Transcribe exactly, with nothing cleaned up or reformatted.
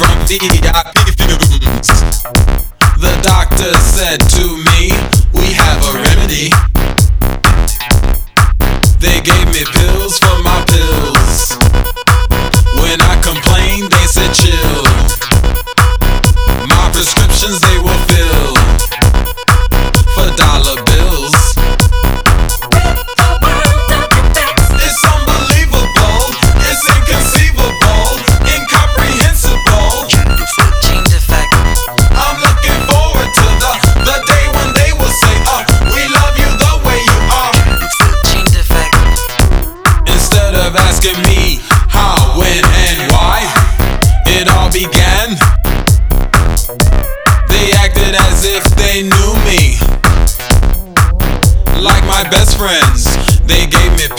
from V I P fumes. The doctor said to me, we have a remedy. They gave me pills for my pills. When I complained, they said chill. My prescriptions they will fill for dollar bills. It's unbelievable, it's inconceivable, incomprehensible. Change effect. I'm looking forward to the, the day when they will say, uh, we love you the way you are. Change effect. Instead of asking me how, when, and why it all began, they acted as if they knew me. Like my best friends, they gave me